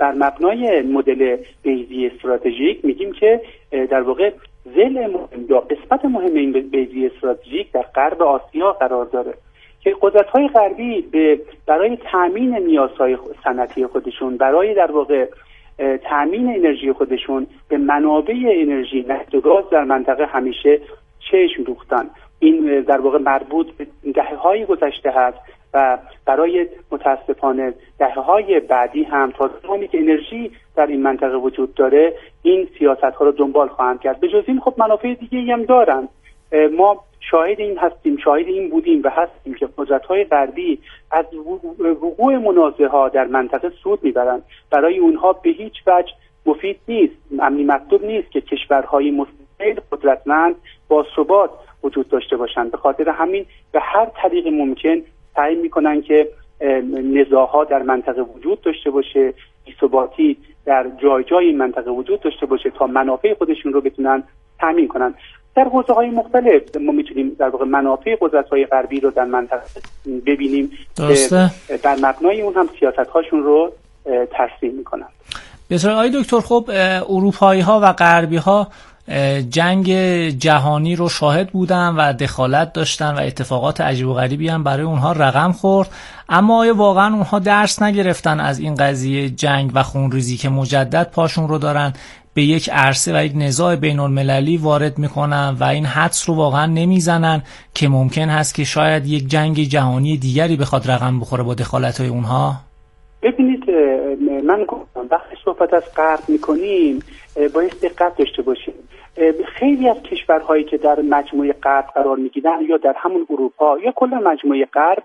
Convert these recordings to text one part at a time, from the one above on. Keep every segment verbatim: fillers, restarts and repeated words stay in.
بر مبنای مدل بیضی استراتژیک میگیم که در واقع ضلع مهم یا قسمت مهم این بیضی استراتژیک در غرب آسیا قرار داره که قدرت‌های غربی به برای تامین نیازهای صنعتی خودشون، برای در واقع تامین انرژی خودشون به منابع انرژی نفت و گاز در منطقه همیشه چشم دوختن. این در واقع مربوط به دهه‌های گذشته هست و برای متاسفانه دهه‌های بعدی هم تا زمانی که انرژی در این منطقه وجود داره این سیاست‌ها رو دنبال خواهند کرد. به جز این خب منافع دیگه‌ای هم دارن. ما شاهد این هستیم، شاهد این بودیم و هستیم که قدرت‌های غربی از وقوع منازعه‌ها در منطقه سود میبرند. برای اونها به هیچ وجه مفید نیست، امنی مطلوب نیست که کشورهای مستقل قدرتمند با ثبات وجود داشته باشند. به خاطر همین به هر طریق ممکن سعی میکنن که نزاع‌ها در منطقه وجود داشته باشه، بی‌ثباتی در جای جای این منطقه وجود داشته باشه تا منافع خودشون رو بتونن تامین کنن. در حوزه‌های مختلف ما میتونیم در واقع منافع قدرت‌های غربی رو در منطقه ببینیم درسته. که در مبنای اون هم سیاست‌هاشون رو ترسیم میکنن. بسیار عالی دکتر. خب اروپایی‌ها و غربی‌ها جنگ جهانی رو شاهد بودن و دخالت داشتن و اتفاقات عجیب و غریبی هم برای اونها رقم خورد، اما آیا واقعا اونها درس نگرفتن از این قضیه جنگ و خونریزی که مجدد پاشون رو دارن به یک عرصه و یک نزاع بین المللی وارد میکنن و این حدس رو واقعا نمیزنن که ممکن هست که شاید یک جنگ جهانی دیگری بخواد رقم بخوره با دخالت‌های اونها؟ ببینید من گفتم وقتی صحبت از غرب میکنیم باید دقت داشته باشیم. خیلی از کشورهایی که در مجموعه غرب قرار میگیرن یا در همون اروپا یا کلا مجموعه غرب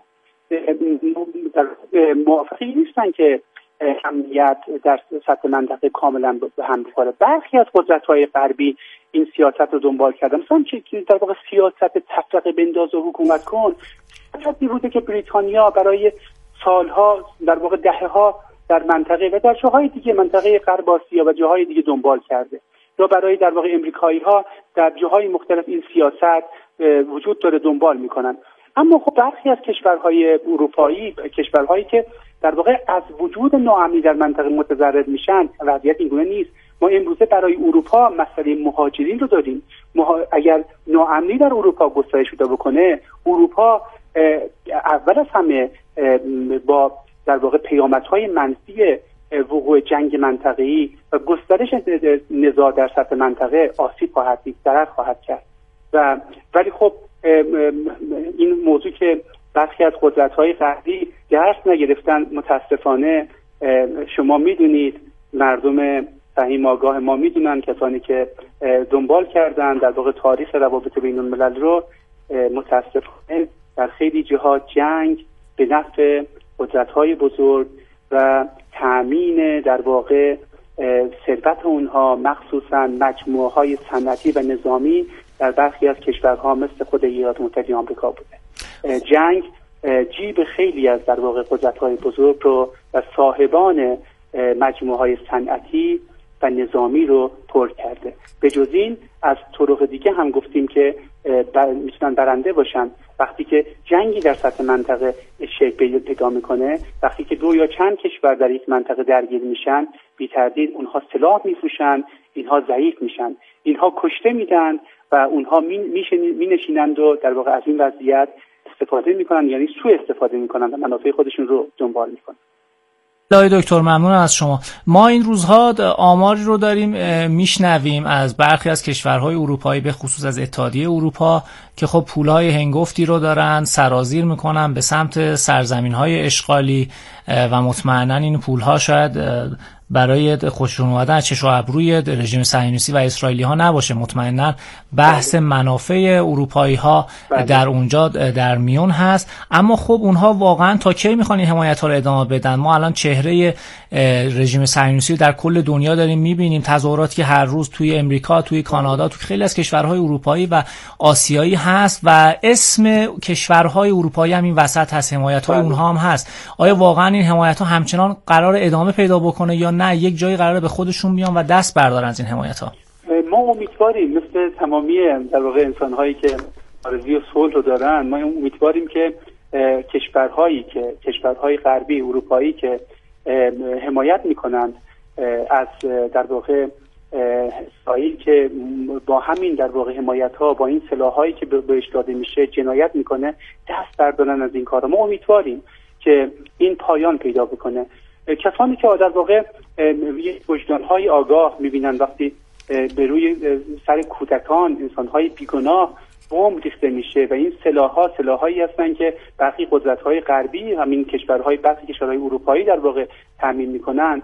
موافقی نیستن که امنیت در سطح منطقه کاملا به هم بخوره. برخی از قدرت‌های غربی این سیاست رو دنبال کردن، مثلا چه در واقع سیاست تفرقه بنداز و حکومت کن. سیاستی بوده که بریتانیا برای سالها در واقع دهه‌ها در منطقه و در جاهای دیگه منطقه غرب آسیا و جاهای دیگه دنبال کرده، یا برای در واقع امریکایی‌ها در جاهای مختلف این سیاست وجود داره دنبال میکنن. اما خب برخی از کشورهای اروپایی، کشورهایی که در واقع از وجود ناامنی در منطقه متضرر میشن، وضعیت اینگونه نیست. ما امروزه برای اروپا مسئله مهاجرین رو داریم. مها... اگر ناامنی در اروپا گسترش پیدا بکنه، اروپا اول از همه با در واقع پیامدهای منفی وقوع جنگ منطقه‌ای و گسترش نزاع در سطح منطقه آسیب خواهد دید، ضرر خواهد کرد. و ولی خب این موضوع که برخی از قدرت‌های غربی درس نگرفتن، متاسفانه شما میدونید، مردم فهیم آگاه ما میدونن، کسانی که دنبال کردن در واقع تاریخ روابط بین الملل رو، متاسفانه در خیلی جهات جنگ به نفع قدرت‌های بزرگ و تأمین در واقع ثروت اونها، مخصوصا مجموعه‌های صنعتی و نظامی در برخی از کشورها مثل خود ایالات متحده آمریکا بوده. جنگ جیب خیلی از در واقع قدرت‌های بزرگ رو و صاحبان مجموعه‌های صنعتی و نظامی رو پر کرده. به جز این از طرق دیگه هم گفتیم که بر... میتونن برنده باشن. وقتی که جنگی در سطح منطقه شکل پیدا میکنه، وقتی که دو یا چند کشور در یک منطقه درگیر میشن، بی تردید اونها سلاح میفروشن، اینها ضعیف میشن، اینها کشته میدن و اونها مینشینند و در واقع از این وضعیت استفاده میکنن، یعنی سوء استفاده میکنن و منافع خودشون رو دنبال میکنن. لای دکتر ممنونم از شما. ما این روزها آماری رو داریم میشنویم از برخی از کشورهای اروپایی، به خصوص از اتحادیه اروپا، که خب پولهای هنگفتی رو دارن سرازیر میکنن به سمت سرزمینهای اشغالی و مطمئنا این پولها شاید برای خوشرون اومدن از چش و ابروی رژیم صهیونیستی و اسرائیلی ها نباشه. مطمئنا بحث منافع اروپایی ها در اونجا در میون هست. اما خب اونها واقعا تا کی میخوان این حمایت ها رو ادامه بدن؟ ما الان چهره رژیم صهیونیستی در کل دنیا داریم میبینیم، تظاهراتی که هر روز توی امریکا، توی کانادا، توی خیلی از کشورهای اروپایی و آسیایی هست و اسم کشورهای اروپایی هم این وسط هست، حمایت های اونها هم هست. آیا واقعا این حمایت ها همچنان قرار ادامه پیدا بکنه یا نه یک جایی قراره به خودشون بیان و دست بردارن از این حمایت ها؟ ما امیدواریم مثل تمامی در واقع انسان‌هایی که آرزوی صلح رو دارن، ما امیدواریم که کشورهایی که کشورهای غربی اروپایی که حمایت میکنند از در واقع اسرائیل که با همین در واقع حمایت ها، با این سلاح هایی که بهش داده میشه جنایت میکنه، دست بردارن از این کارا. ما امیدواریم که این پایان پیدا بکنه. کسانی که در واقع وجدان های آگاه میبینن وقتی به روی سر کودکان، انسان های بیگناه بمب ریخته میشه و این سلاح‌ها سلاح‌هایی هستن که برخی قدرت‌های غربی، همین کشورهای برخی کشورهای اروپایی در واقع تامین میکنن،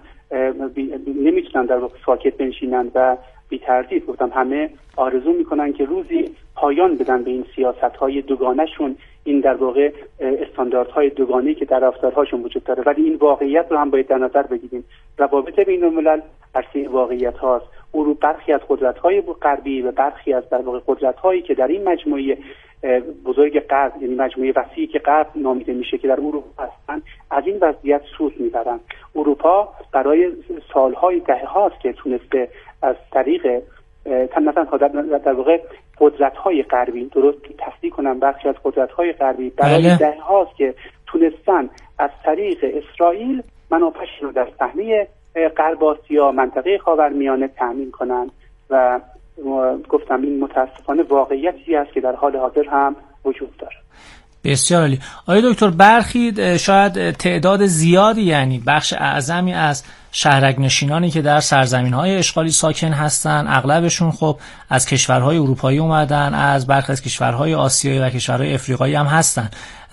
نمیتونن در واقع ساکت بنشینن و بی تردید گفتم همه آرزو میکنن که روزی پایان بدن به این سیاست‌های دوگانه‌شون، این در واقع استانداردهای دوگانه‌ای که در رفتارهاشون وجود داره. ولی این واقعیت رو هم باید در نظر بگیریم. روابط بین‌الملل عرصه واقعیت هاست. اروپا برخی از قدرت‌های غربی و برخی از در واقع قدرت‌هایی که در این مجموعه بزرگ غرب، یعنی مجموعه وسیعی که غرب نامیده میشه که در اروپا هستن، از این وضعیت سود میبرن. اروپا برای سالهای دهه هاست که تونسته از طریق مثلا در واقع قدرت‌های غربی، درست تصدیق کنم، بخشی از قدرت‌های غربی برای بله. دهه هاست که تونستن از طریق اسرائیل منافعش رو در صحنه غرب آسیا، منطقه خاورمیانه تامین کنند و گفتم این متاسفانه واقعیتی است که در حال حاضر هم وجود داره. بسیار عالی. آقای دکتر، برخی شاید تعداد زیادی، یعنی بخش اعظمی از شهرک‌نشینانی که در سرزمین‌های اشغالی ساکن هستند، اغلبشون خب از کشورهای اروپایی اومدن، از برخی از کشورهای آسیایی و کشورهای افریقایی هم هستن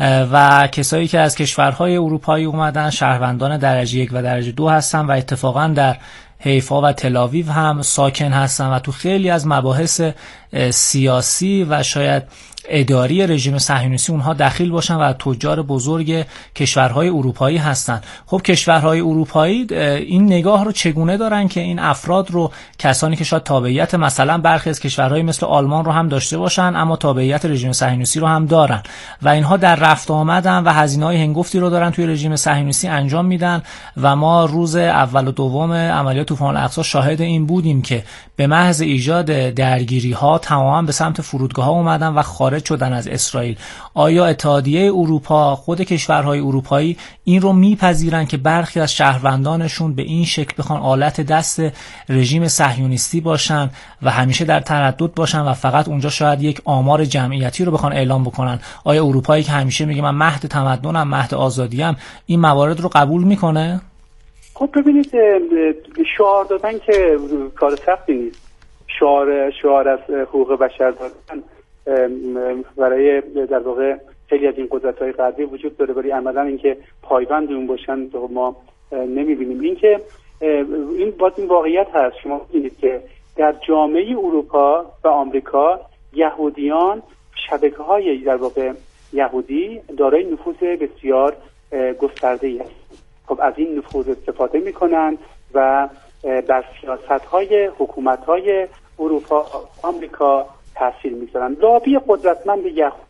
و کسایی که از کشورهای اروپایی اومدن شهروندان درجه یک و درجه دو هستن و اتفاقا در حیفا و تل‌آویو هم ساکن هستن و تو خیلی از مباحث سیاسی و شاید اداری رژیم صهیونیستی اونها دخیل باشن و تجار بزرگ کشورهای اروپایی هستن. خب کشورهای اروپایی این نگاه رو چگونه دارن که این افراد رو، کسانی که شاید تابعیت مثلا برخی از کشورهای مثل آلمان رو هم داشته باشن اما تابعیت رژیم صهیونیستی رو هم دارن و اینها در رفت آمدن و هزینه‌های هنگفتی رو دارن توی رژیم صهیونیستی انجام میدن و ما روز اول و دوم عملیات طوفان الاقصی شاهد این بودیم که به محض ایجاد درگیری‌ها تماما به سمت فرودگاه‌ها اومدن و خارج شدن از اسرائیل. آیا اتحادیه اروپا، خود کشورهای اروپایی این رو میپذیرن که برخی از شهروندانشون به این شکل بخوان آلت دست رژیم صهیونیستی باشن و همیشه در تردد باشن و فقط اونجا شاید یک آمار جمعیتی رو بخوان اعلام بکنن؟ آیا اروپایی که همیشه میگه من مهد تمدنم، مهد آزادیم، این موارد رو قبول میکنه؟ خب ببینید، شعار دادن که کار سختی نیست. شعار شعار از حقوق بشر دادن برای در واقع خیلی از این قدرت‌های غربی وجود داره، ولی عملاً اینکه پایبند اون باشن ما نمی‌بینیم. اینکه این باز این واقعیت هست. شما می‌بینید که در جامعه اروپا و آمریکا یهودیان، شبکه‌های در واقع یهودی دارای نفوذ بسیار گسترده‌ای هست. خب از این نفوذ استفاده می‌کنند و بر سیاست‌های حکومت‌های اروپا، آمریکا تاثیر می‌گذارن. لابی قدرتمند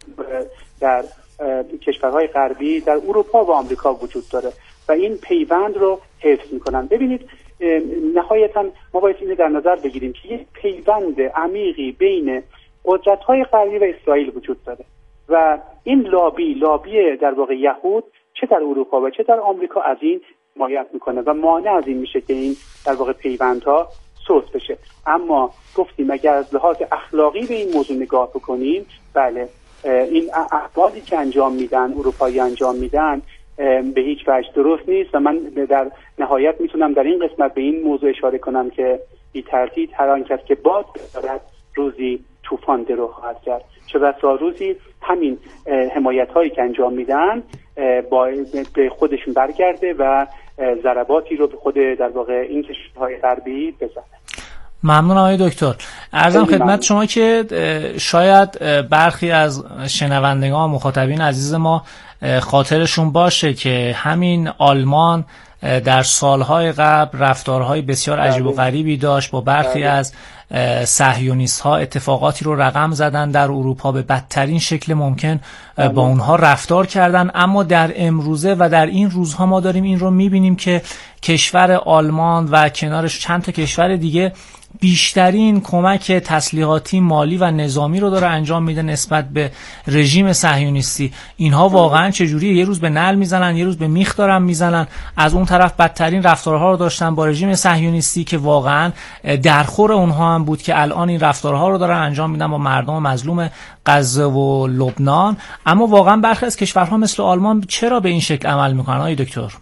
در کشورهای غربی در اروپا و آمریکا وجود داره و این پیوند رو حفظ می‌کنن. ببینید، نهایتاً ما باید اینو در نظر بگیریم که یک پیوند عمیقی بین قدرت‌های غربی و اسرائیل وجود داره و این لابی لابی در واقع یهود چه در اروپا و چه در آمریکا از این حمایت میکنه و مانع از این میشه که این در واقع پیوندها سوس بشه. اما گفتیم اگر از لحاظ اخلاقی به این موضوع نگاه بکنیم، بله، این اعمالی که انجام میدن، اروپایی انجام میدن، به هیچ وجه درست نیست و من در نهایت میتونم در این قسمت به این موضوع اشاره کنم که بی تردید هر آن کس که باد بدارد روزی طوفان درو خواهد کرد. چه بسا روزی همین حمایت هایی که انجام میدن با به خودشون برگرده و ضرباتی رو به خود در واقع این کشورهای غربی بزنه. ممنون آقای دکتر. عرضم خدمت شما که شاید برخی از شنوندگان مخاطبین عزیز ما خاطرشون باشه که همین آلمان در سالهای قبل رفتارهای بسیار عجیب و غریبی داشت با برخی از صهیونیست ها، اتفاقاتی رو رقم زدن در اروپا، به بدترین شکل ممکن با اونها رفتار کردن. اما در امروزه و در این روزها ما داریم این رو میبینیم که کشور آلمان و کنارش چند تا کشور دیگه بیشترین کمک تسلیحاتی، مالی و نظامی رو داره انجام میده نسبت به رژیم صهیونیستی. اینها واقعا چجوریه؟ یه روز به نعل میزنن، یه روز به میخ دارن میزنن. از اون طرف بدترین رفتارها رو داشتن با رژیم صهیونیستی که واقعا درخور اونها هم بود که الان این رفتارها رو دارن انجام میدن با مردم مظلوم غزه و لبنان. اما واقعا برخی از کشورها مثل آلمان چرا به این شکل عمل میکنن آقای دکتر؟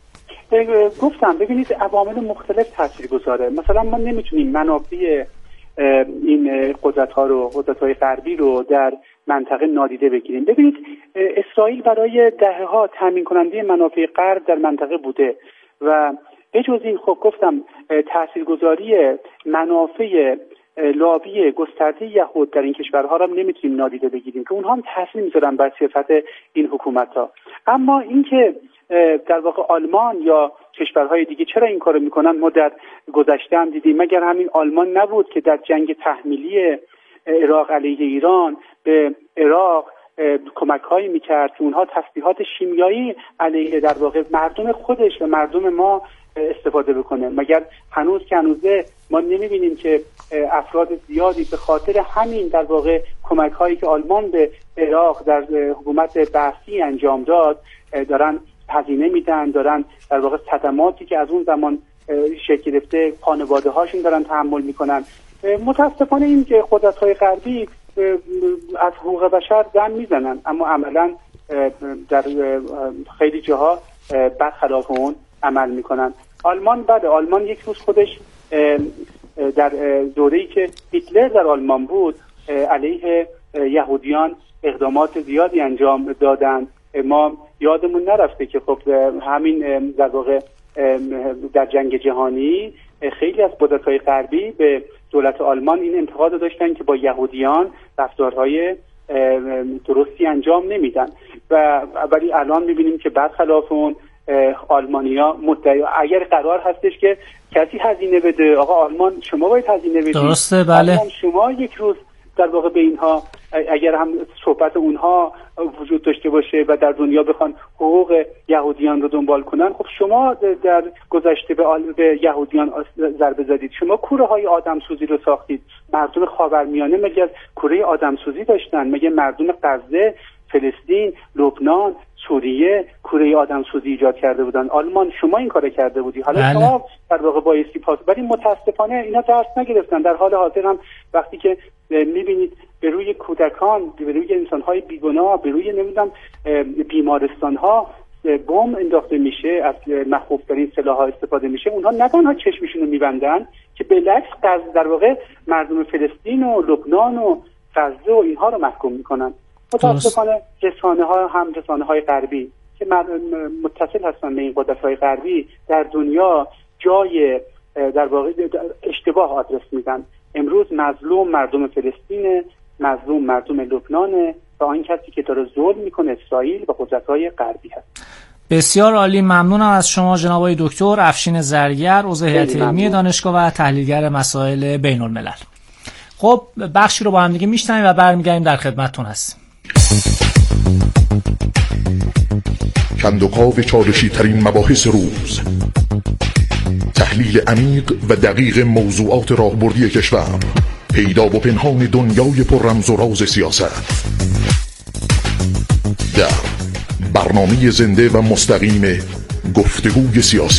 گفتم ببینید عوامل مختلف تاثیرگذاره. مثلا ما نمیتونیم منافع این قدرت‌ها رو، قدرت‌های غربی رو در منطقه نادیده بگیریم. ببینید اسرائیل برای دهه‌ها تامین کننده منافع غرب در منطقه بوده و بجز این خب گفتم تاثیرگذاری منافع لابی گسترده یهود در این کشورها را نمیتونیم نادیده بگیریم که اونها هم تاثیر میذارن بر سیاست این حکومت‌ها. اما اینکه در واقع آلمان یا کشورهای دیگه چرا این کارو میکنن ما در گذشته هم دیدیم. مگر همین آلمان نبود که در جنگ تحمیلی عراق علیه ایران به عراق کمک‌هایی میکرد که اونها تسلیحات شیمیایی علیه در واقع مردم خودش و مردم ما استفاده بکنه؟ مگر هنوز که هنوزه ما نمیبینیم که افراد زیادی به خاطر همین در واقع کمک‌هایی که آلمان به عراق در حکومت بعثی انجام داد دارن هزینه میدن، دارن در واقع صدماتی که از اون زمان شکل گرفته خانواده هاشون دارن تحمل میکنن. متاسفانه این که قدرت‌های غربی از حقوق بشر دم میزنن اما عملا در خیلی جاها برخلاف اون عمل میکنن. آلمان بله، آلمان یک روز خودش در دوره‌ای که هیتلر در آلمان بود علیه یهودیان اقدامات زیادی انجام دادن. ما یادمون نرفته که خب همین در واقع در جنگ جهانی خیلی از قدرت‌های غربی به دولت آلمان این انتقاد داشتن که با یهودیان رفتارهای درستی انجام نمیدن و ولی الان میبینیم که برخلاف اون آلمانیا مدعی اگر قرار هستش که کسی هزینه بده، آقا آلمان شما باید هزینه بدید. درسته بله. آلمان شما یک روز در واقع به اینها اگر هم صحبت اونها وجود داشته باشه و در دنیا بخوان حقوق یهودیان رو دنبال کنن، خب شما در گذشته به, آل... به یهودیان ضربه زدید، شما کوره های آدم سوزی رو ساختید. مردم خاورمیانه مگر کوره آدم سوزی داشتن؟ مگر مردم غزه، فلسطین، لبنان، سوریه کوره آدم سوزی ایجاد کرده بودن؟ آلمان شما این کار کرده بودی. حالا بله. شما در واقع بایستی پاس، ولی متاسفانه اینا درس نگرفتن. در حال حاضر هم وقتی که میبینید به روی کودکان، به روی انسان‌های بیگناه، به روی نمیدونم بیمارستان‌ها بمب انداخته میشه، از مخوف‌ترین سلاح‌ها استفاده میشه، اونها نه تنها چشمشون رو میبندن که بالعکس در واقع مردم فلسطین و لبنان و غزه و اینها رو محکوم میکنن. متاسفانه رسانه‌ها هم رسانه‌های غربی که متصل هستن به این قدرت‌های غربی در دنیا جای در واقع اشتباه آدرس میدن. امروز مظلوم مردم فلسطین، مظلوم مردم لبنان و آن کسی که داره ظلم میکنه اسرائیل و قدرت‌های غربی هست. بسیار عالی، ممنونم از شما جناب آقای دکتر افشین زرگر، عضو هیئت علمی دانشگاه و تحلیلگر مسائل بین الملل. خب بخشی رو با هم دیگه میشنویم و برمیگردیم در خدمتتون هستیم. کندوقاو چالشی ترین مباحث روز، تحلیل عمیق و دقیق موضوعات راهبردی کشور، پیدا و پنهان دنیای پر رمز و راز سیاست، در برنامه زنده و مستقیم گفتگوی سیاسی.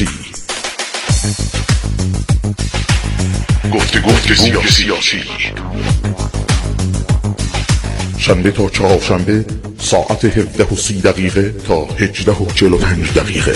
گفتگوی سیاسی شنبه تا چهارشنبه ساعت هفده و سی دقیقه تا هجده و چهل و پنج دقیقه.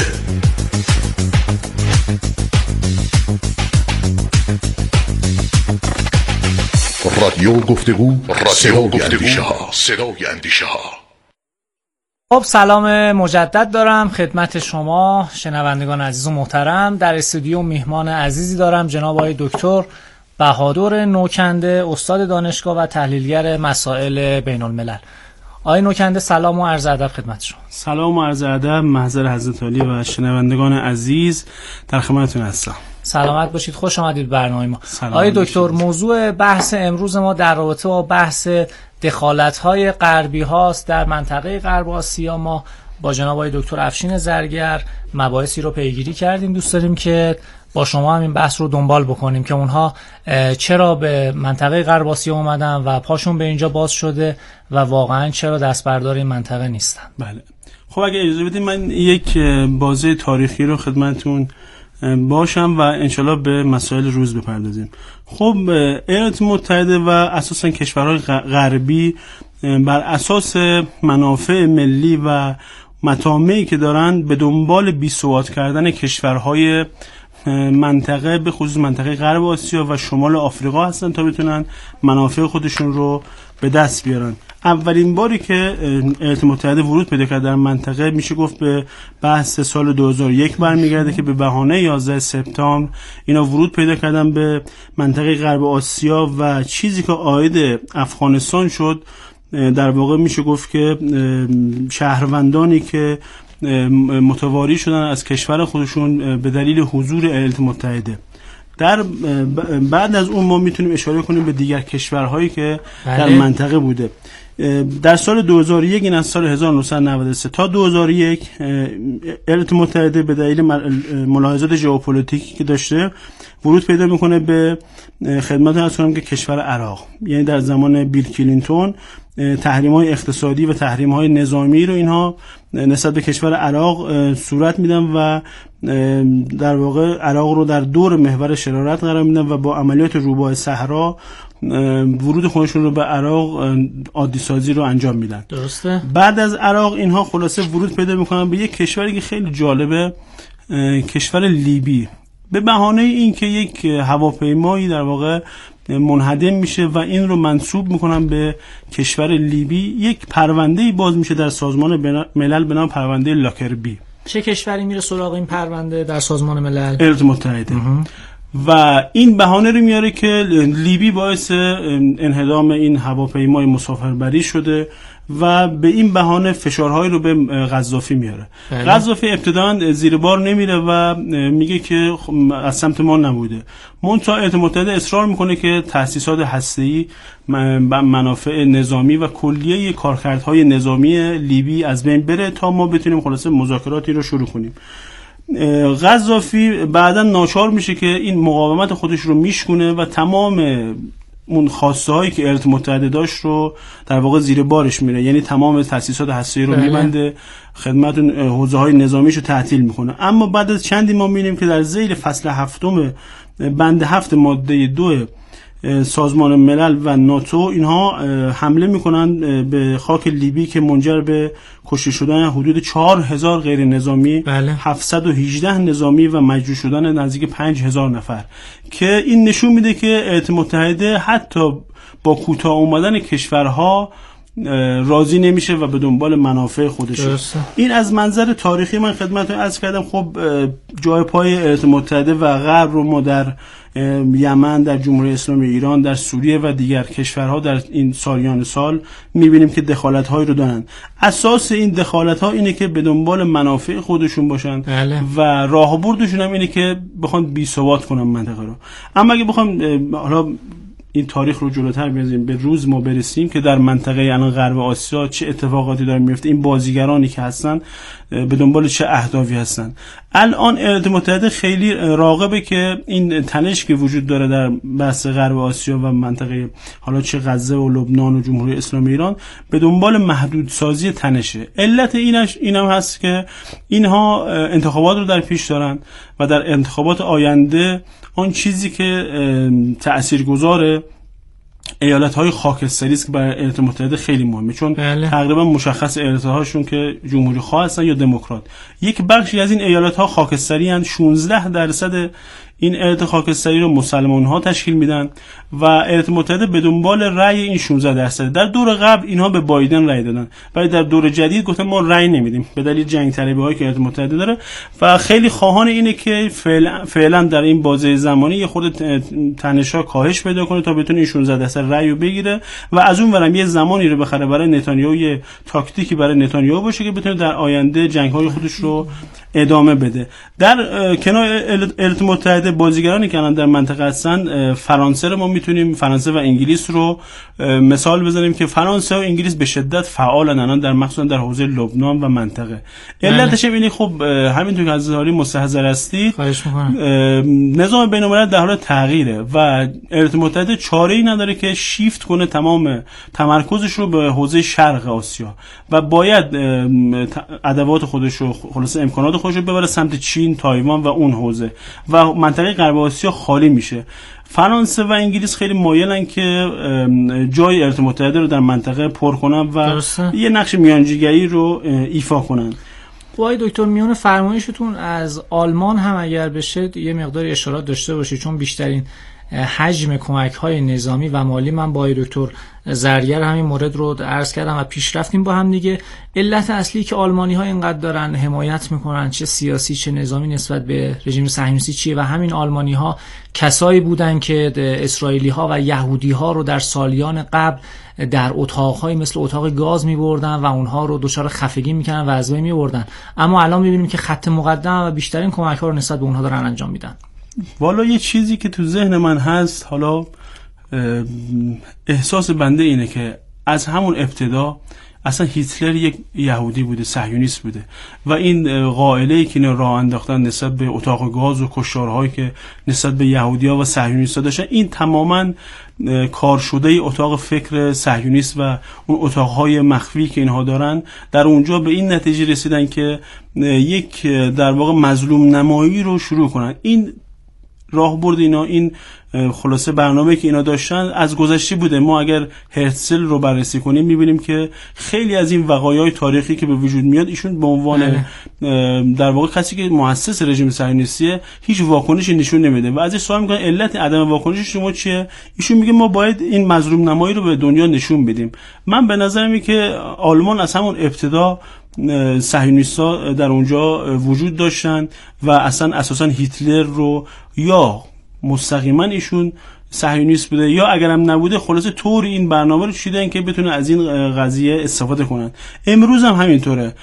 رادیو گفتگو، صدای اندیشه ها، صدای اندیشه ها. خب سلام مجدد دارم خدمت شما شنوندگان عزیز و محترم. در استودیو میهمان عزیزی دارم، جناب آقای دکتر بهادر نوکنده، استاد دانشگاه و تحلیلگر مسائل بین الملل. آقای نوکنده سلام و عرض ادب خدمت شما. سلام و عرض ادب محضر حضرت عالی و شنوندگان عزیز، در خدمتتون هستم. سلامت باشید، خوش آمدید برنامه ما. آقای دکتر، موضوع بحث امروز ما در رابطه با بحث دخالت‌های غربی هاست در منطقه غرب آسیا. ما با جناب آقای دکتر افشین زرگر مباحثی رو پیگیری کردیم، دوست داریم که با شما هم این بحث رو دنبال بکنیم که اونها چرا به منطقه غرب آسیا اومدن و پاشون به اینجا باز شده و واقعا چرا دستبردار این منطقه نیستن. بله خب اگه اجازه بدید من یک بازه تاریخی رو خدمتتون باشم و انشالله به مسائل روز بپردازیم. خب ایالات متحده و اساساً کشورهای غربی بر اساس منافع ملی و مطامعی که دارن به دنبال بی‌ثبات کردن کشورهای منطقه به خصوص منطقه غرب آسیا و شمال آفریقا هستن تا بتونن منافع خودشون رو به دست بیارن. اولین باری که ایالات متحده ورود پیدا کرد در منطقه میشه گفت به بحث سال دو هزار و یک برمیگرده که به بهانه یازده سپتامبر اینا ورود پیدا کردن به منطقه غرب آسیا و چیزی که عاید افغانستان شد در واقع میشه گفت که شهروندانی که متواری شدن از کشور خودشون به دلیل حضور ایالات متحده. در بعد از اون ما میتونیم اشاره کنیم به دیگر کشورهایی که بله. در منطقه بوده. در سال دو هزار و یک این از سال هزار و نهصد و نود و سه تا دو هزار و یک ایالات متحده به دلیل ملاحظات ژئوپلیتیکی که داشته ورود پیدا میکنه به خدمت عرض کنم که کشور عراق. یعنی در زمان بیل کلینتون تحریم‌های اقتصادی و تحریم‌های نظامی رو اینها نسبت به کشور عراق صورت میدن و در واقع عراق رو در دور محور شرارت قرار میدن و با عملیات روباه صحرا ورود خودشون رو به عراق عادی سازی رو انجام میدن. درسته. بعد از عراق اینها خلاصه ورود پیدا میکنن به یک کشوری که خیلی جالبه، کشور لیبی، به بهانه این که یک هواپیمایی در واقع منهدم میشه و این رو منسوب میکنن به کشور لیبی. یک پرونده‌ای باز میشه در سازمان ملل به نام پرونده لاکربی. چه کشوری میره سراغ این پرونده در سازمان ملل؟ ایالات متحده. و این بهانه رو میاره که لیبی باعث انهدام این هواپیمای مسافربری شده و به این بهانه فشارهایی رو به قذافی میاره. قذافی ابتداً زیر بار نمیره و میگه که از سمت ما نبوده. منتها ایالات متحده اصرار میکنه که تأسیسات هسته‌ای، منافع نظامی و کلیه کارکردهای نظامی لیبی از بین بره تا ما بتونیم خلاصه مذاکراتی رو شروع کنیم. قذافی بعداً ناچار میشه که این مقاومت خودش رو میشکنه و تمام اون خواسته هایی که ایالات متحده داشت رو در واقع زیر بارش میره. یعنی تمام تأسیسات هسته‌ای رو میبنده، خدمت حوزه های نظامیش رو تعطیل میکنه. اما بعد از چندی ما میبینیم که در ذیل فصل هفتم بند هفت ماده دو سازمان ملل و ناتو اینها حمله میکنن به خاک لیبی که منجر به کشته شدن حدود چهار هزار غیر نظامی، بله. هفتصد و هجده نظامی و مجروح شدن نزدیک پنج هزار نفر، که این نشون میده که ایالات متحده حتی با کوتاه اومدن کشورها راضی نمیشه و به دنبال منافع خودشه. این از منظر تاریخی من خدمتتون عرض کردم. خب جای پای ایالات متحده و غرب رو ما در یمن، در جمهوری اسلامی ایران، در سوریه و دیگر کشورها در این سالیان سال میبینیم که دخالت‌هایی رو دارن. اساس این دخالت‌ها اینه که به دنبال منافع خودشون باشن بله. و راهبردشون هم اینه که بخوان بی‌ثبات کنن منطقه رو. اما اگه بخوام حالا این تاریخ رو جلوتر بزنیم به روز ما برسیم که در منطقه الان غرب آسیا چه اتفاقاتی داره میفته، این بازیگرانی که هستن به دنبال چه اهدافی هستن. الان ایالات متحده خیلی راغبه که این تنش که وجود داره در بحث غرب آسیا و منطقه حالا چه غزه و لبنان و جمهوری اسلامی ایران به دنبال محدودسازی تنشه. علت اینش اینم هست که اینها انتخابات رو در پیش دارن و در انتخابات آینده آن چیزی که تأثیرگذاره ایالت‌های خاکستری است که برای ایالات متحده خیلی مهمه، چون بله. تقریبا مشخص ایالت‌هاشون که جمهوری خواه هستن یا دموکرات. یک بخشی از این ایالت‌ها خاکستری هستند، شانزده درصد این ایالت خاکستری رو مسلمان‌ها تشکیل میدن و ایالات متحده به دنبال رأی این شانزده درصد. در دور قبل اینها به بایدن رأی دادن، ولی در دور جدید گفتن ما رأی نمیدیم به دلیل جنگ طلبی‌هایی که ایالات متحده داره و خیلی خواهان اینه که فعلا فعلا در این بازه زمانی یه خورده تنش‌ها کاهش پیدا کنه تا بتونه این شانزده درصد رأی رو بگیره و از اون ورم یه زمانی رو بخره برای نتانیاهو، یه تاکتیکی برای نتانیاهو باشه که بتونه در آینده جنگ‌های خودش رو ادامه بده. در کنار ایالات متحده بازیگرانی که الان در منطقه هستن فرانسه رو ما میتونیم فرانسه و انگلیس رو مثال بزنیم که فرانسه و انگلیس به شدت فعالن الان در مخصوصا در حوزه لبنان و منطقه. علتش اینه خب همینطور که از ظاهری مستحضر هستید نظام بین‌الملل در حال تغییره و ایالات متحده چاره‌ای نداره که شیفت کنه تمام تمرکزش رو به حوزه شرق آسیا و باید ادوات خودش رو خلاص امکانات خودش رو ببره سمت چین، تایوان و اون حوزه و منطقه غرب آسیا خالی میشه. فرانسه و انگلیس خیلی مایلن که جای ایالات متحده رو در منطقه پر کنن و درسته. یه نقش میانجیگری رو ایفا کنن. وای دکتر میون فرمایشتون از آلمان هم اگر بشه یه مقدار اشارات داشته باشید، چون بیشترین حجم کمک‌های نظامی و مالی من با دکتر زرگر همین مورد رو عرض کردم و پیش رفتیم با هم دیگه. علت اصلی که آلمانی‌ها اینقدر دارن حمایت میکنن چه سیاسی چه نظامی نسبت به رژیم صهیونیستی چیه؟ و همین آلمانی‌ها کسایی بودن که اسرائیلی‌ها و یهودی‌ها رو در سالیان قبل در اتاق‌های مثل اتاق گاز می‌بردن و اونها رو دچار خفگی می‌کردن و از بین می‌بردن، اما الان می‌بینیم که خط مقدم و بیشترین کمک‌ها رو نسبت به اونها دارن انجام میدن. والا یه چیزی که تو ذهن من هست، حالا احساس بنده اینه که از همون ابتدا اصلا هیتلر یک یهودی بوده، صهیونیست بوده و این قائله‌ای که راه انداختن نسبت به اتاق گاز و کشتارهایی که نسبت به یهودی‌ها و صهیونیست‌ها داشتن، این تماماً کار شده اتاق فکر صهیونیست و اون اتاق‌های مخفی که اینها دارن در اونجا به این نتیجه رسیدن که یک در واقع مظلوم نمایی رو شروع کنن. این راهبرد اینا، این خلاصه برنامه که اینا داشتن از گذشته بوده. ما اگر هرتزل رو بررسی کنیم میبینیم که خیلی از این وقایع تاریخی که به وجود میاد ایشون به عنوان در واقع کسی که مؤسس رژیم صهیونیستیه هیچ واکنشی نشون نمیده و ازش سوال میکنن علت عدم واکنش شما چیه؟ ایشون میگه ما باید این مظلوم نمایی رو به دنیا نشون بدیم. من به نظر میاد که آلمان از همون ابتدا صهیونیست‌ها در اونجا وجود داشتن و اصلا اساسا هیتلر رو یا مستقیما ایشون صهیونیست بوده یا اگرم نبوده خلاصه طور این برنامه رو چیدن که بتونه از این قضیه استفاده کنن. امروز هم همینطوره.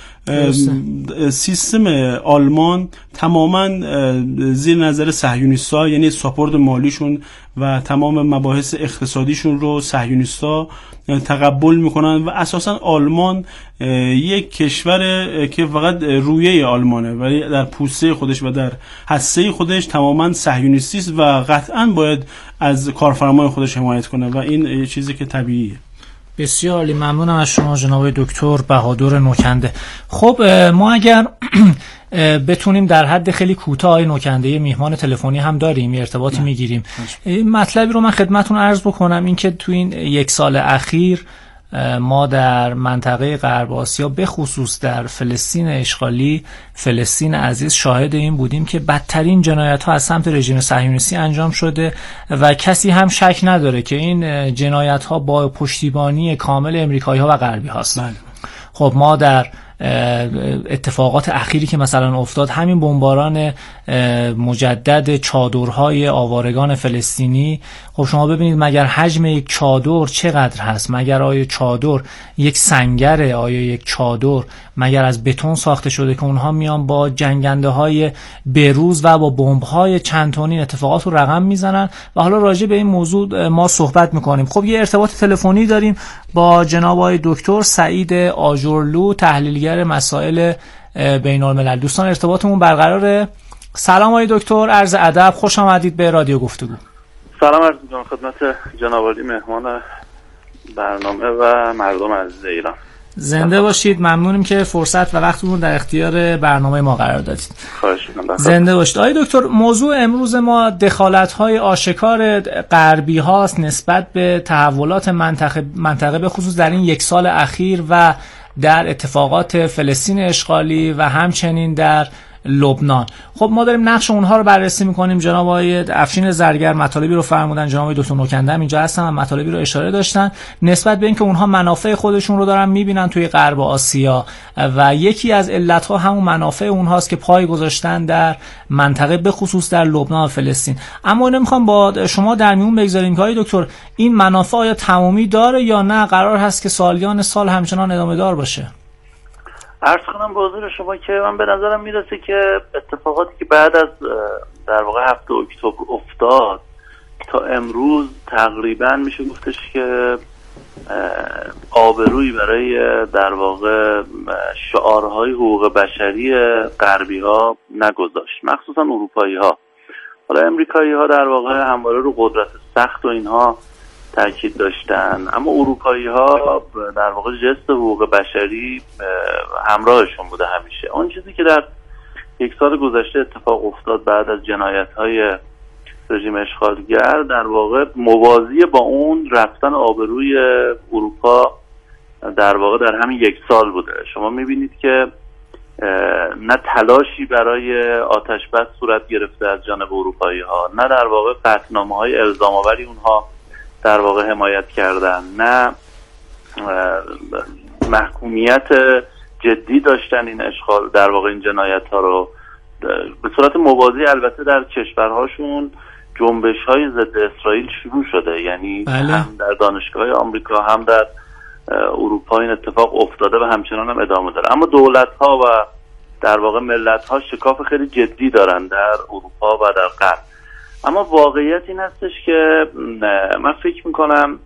سیستم آلمان تماما زیر نظر صهیونیست‌ها، یعنی ساپورت مالیشون و تمام مباحث اقتصادیشون رو صهیونیست‌ها تقبل میکنن و اساسا آلمان یک کشور که فقط رویه آلمانه ولی در پوسته خودش و در هسته خودش تماما صهیونیستی است و قطعا باید از کارفرمای خودش حمایت کنه و این چیزی که طبیعیه. بسیار عالی، ممنونم از شما جناب دکتر بهادر نوکنده. خب ما اگر بتونیم در حد خیلی کوتاه نوکنده میهمان تلفنی هم داریم، ارتباطی میگیریم. این مطلبی رو من خدمتتون عرض بکنم، این که تو این یک سال اخیر ما در منطقه غرب آسیا به خصوص در فلسطین اشغالی، فلسطین عزیز، شاهد این بودیم که بدترین جنایت ها از سمت رژیم صهیونیستی انجام شده و کسی هم شک نداره که این جنایت ها با پشتیبانی کامل امریکایی ها و غربی هاست. بله. خب ما در اتفاقات اخیری که مثلا افتاد، همین بمباران مجدد چادرهای آوارگان فلسطینی، خب شما ببینید مگر حجم یک چادر چقدر هست؟ مگر آیا چادر یک سنگره؟ آیا یک چادر مگر از بتون ساخته شده که اونها میان با جنگنده های بروز و با بمب های چند تنی اتفاقات رو رقم میزنن و حالا راجع به این موضوع ما صحبت میکنیم. خب یه ارتباط تلفنی داریم با جناب آقای دکتر سعید آجرلو، تحلیلگر مسائل بین الملل. دوستان ارتباطمون برقراره. سلام آقای دکتر، عرض ادب، خوش آمدید به رادیو گفتگو. سلام عرض می‌کنم خدمت جناب عالی مهمان برنامه و مردم عزیز ایران. زنده باشید، ممنونیم که فرصت و وقتتون در اختیار برنامه ما قرار دادید. خواهش می‌کنم. زنده باشید. آقای دکتر، موضوع امروز ما دخالت‌های آشکار غربی هاست نسبت به تحولات منطقه منطقه به خصوص در این یک سال اخیر و در اتفاقات فلسطین اشغالی و همچنین در لبنان. خب ما داریم نقش اونها رو بررسی میکنیم. جناب آقای افشین زرگر مطالبی رو فرمودن، جناب آقای دکتر نوکنده هم اینجا هستن و مطالبی رو اشاره داشتن نسبت به اینکه اونها منافع خودشون رو دارن میبینن توی غرب آسیا و یکی از علتها همون منافع اونهاست که پای گذاشتن در منطقه به خصوص در لبنان و فلسطین. اما نمیخوام با شما در میون بگذاریم که آقای دکتر این منافع آیا تمامی داره یا نه قرار هست که سالیان سال همچنان ادامه دار باشه؟ عرض کنم به حضور شما که من به نظرم میرسه که اتفاقاتی که بعد از در واقع هفته اکتبر افتاد تا امروز تقریبا میشه گفتش که آبرویی برای در واقع شعارهای حقوق بشری غربی ها نگذاشت، مخصوصا اروپایی ها. حالا امریکایی ها در واقع همواره رو قدرت سخت و اینها تاکید داشتن، اما اروپایی ها در واقع جست حقوق بشری همراهشون بوده همیشه. اون چیزی که در یک سال گذشته اتفاق افتاد بعد از جنایت های رژیم اشغالگر در واقع موازی با اون رفتن آبروی اروپا در واقع در همین یک سال بوده. شما میبینید که نه تلاشی برای آتش بس صورت گرفته از جانب اروپایی ها، نه در واقع قطعنامه های الزام آوری اونها در واقع حمایت کردن، نه محکومیت جدی داشتن این اشغال در واقع این جنایت ها رو. به صورت موازی البته در کشورهاشون جنبش های ضد اسرائیل شروع شده، یعنی بله. هم در دانشگاه آمریکا هم در اروپا این اتفاق افتاده و همچنان هم ادامه داره. اما دولت ها و در واقع ملت ها شکاف خیلی جدی دارن در اروپا و در غرب. اما واقعیت این هستش که من فکر میکنم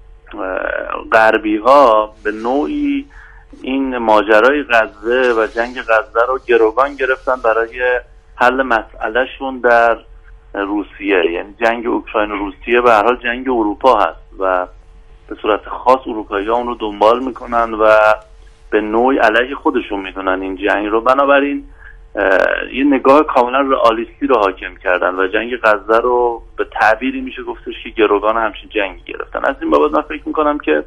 غربی ها به نوعی این ماجرای غزه و جنگ غزه رو گروگان گرفتن برای حل مسئله شون در روسیه، یعنی جنگ اوکراین و روسیه به هر حال جنگ اروپا هست و به صورت خاص اروپایی ها اون رو دنبال میکنن و به نوعی علیه خودشون میدونن این جنگ رو. بنابراین یه نگاه کاملا رئالیستی رو حاکم کردن و جنگ غزه رو به تعبیری میشه گفتش که گروگان همچین جنگی گرفتن. از این بابت من فکر میکنم که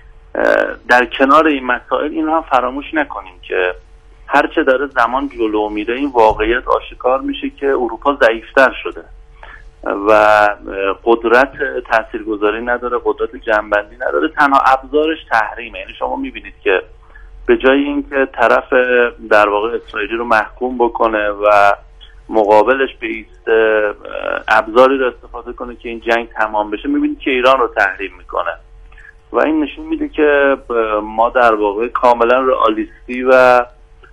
در کنار این مسائل این رو هم فراموش نکنیم که هرچه داره زمان جلو میره این واقعیت آشکار میشه که اروپا ضعیفتر شده و قدرت تاثیرگذاری نداره، قدرت جنبندی نداره، تنها ابزارش تحریمه. یعنی شما میبینید که به جای اینکه طرف در واقع اسرائیلی رو محکوم بکنه و مقابلش بیسته ابزاری رو استفاده کنه که این جنگ تمام بشه، میبینید که ایران رو تحریم میکنه و این نشون میده که ما در واقع کاملا رئالیستی و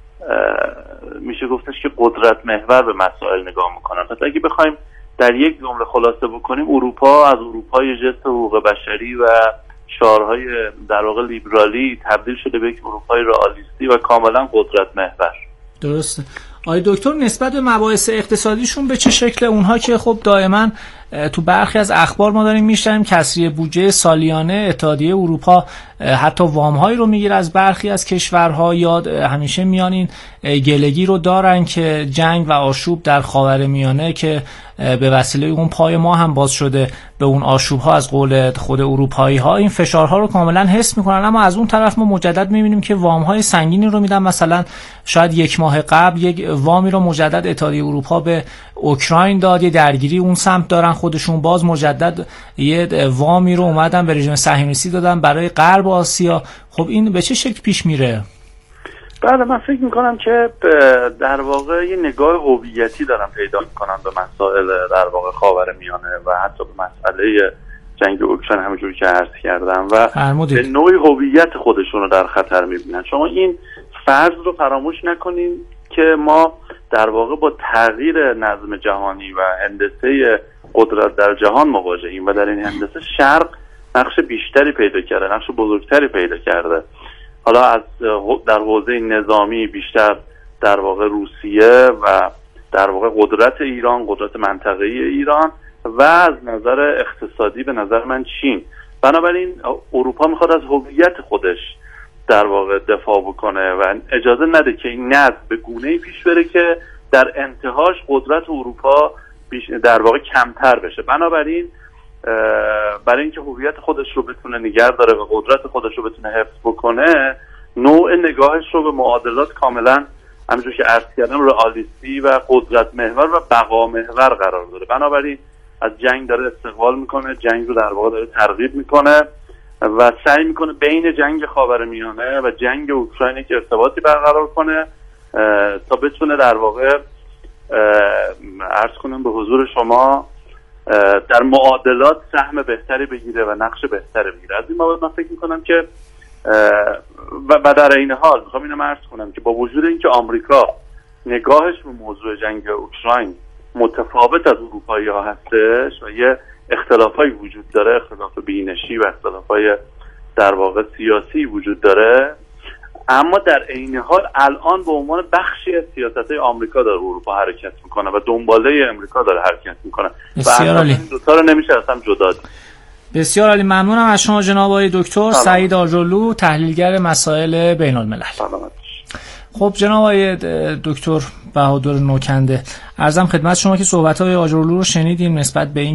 میشه گفتش که قدرت محور به مسائل نگاه میکنن. پس اگه بخوایم در یک جمله خلاصه بکنیم، اروپا از اروپای جست حقوق بشری و شعارهای در واقع لیبرالی تبدیل شده به یک اروپای رئالیستی و کاملا قدرت محور. درسته. آقای دکتر نسبت به مباحث اقتصادیشون به چه شکل؟ اونها که خب دائما تو برخی از اخبار ما داریم میشنویم کسری بودجه سالیانه اتحادیه اروپا حتی وام‌هایی رو میگیره از برخی از کشورها، یا همیشه میان این گلگی رو دارن که جنگ و آشوب در خاورمیانه که به وسیله اون پای ما هم باز شده به اون آشوب‌ها از قول خود اروپایی‌ها، این فشارها رو کاملا حس میکنن. اما از اون طرف ما مجدد میبینیم که وام‌های سنگینی رو میدن. مثلا شاید یک ماه قبل یک وامی رو مجدد اتحادیه اروپا به اوکراین داد، یه درگیری اون سمت دارن خودشون، باز مجدد یه وامی رو اومدن به رژیم صهیونیستی دادن برای غرب آسیا. خب این به چه شکل پیش میره؟ بله، من فکر میکنم که در واقع یه نگاه هویتی دارن پیدا میکنن به مسائل در واقع خاورمیانه و حتی به مسئله جنگ اوکراین همونجوری که عرض کردم و به نوعی هویت خودشون رو در خطر میبینن. شما این فرض رو فراموش نکنین که ما در واقع با تغییر نظم جهانی و هندسه قدرت در جهان مواجهیم و در این هندسه شرق نقش بیشتری پیدا کرده، نقش بزرگتری پیدا کرده. حالا از در حوزه نظامی بیشتر در واقع روسیه و در واقع قدرت ایران، قدرت منطقه‌ای ایران و از نظر اقتصادی به نظر من چین. بنابراین اروپا میخواد از هویت خودش در واقع دفاع بکنه و اجازه نده که این نظم به گونه‌ای پیش بره که در انتهاش قدرت اروپا در واقع کمتر بشه. بنابراین برای اینکه هویت خودش رو بتونه نگه داره و قدرت خودش رو بتونه حفظ بکنه، نوع نگاهش رو به معادلات کاملا همونجور که عرض کردم رئالیستی و قدرت محور و بقا محور قرار داره. بنابراین از جنگ داره استقبال میکنه، جنگ رو در واقع داره ترغیب میکنه و سعی میکنه بین جنگ خاورمیانه و جنگ اوکراین که ارتباطی برقرار کنه تا بتونه در واقع عرض کنم به حضور شما در معادلات سهم بهتری بگیره و نقش بهتری بگیره. از این بابت من فکر میکنم که و در این حال میخوام اینو عرض کنم که با وجود اینکه آمریکا نگاهش به موضوع جنگ اوکراین متفاوت از اروپایی ها هستش و یه اختلافایی وجود داره، اختلاف بینشی و اختلافای در واقع سیاسی وجود داره، اما در عین حال الان به عنوان بخشی از سیاست‌های آمریکا داره اروپا حرکت میکنه و دنباله امریکا داره حرکت میکنه و این دو تا رو نمیشه اصلا جدا دید. بسیار عالی. ممنونم از شما جناب آقای دکتر سعید آجرلو، تحلیلگر مسائل بین الملل. سلامت. خب جناب آقای دکتر بهادر نوکنده، عرضم خدمت شما که صحبت‌های آجرلو رو شنیدیم نسبت به این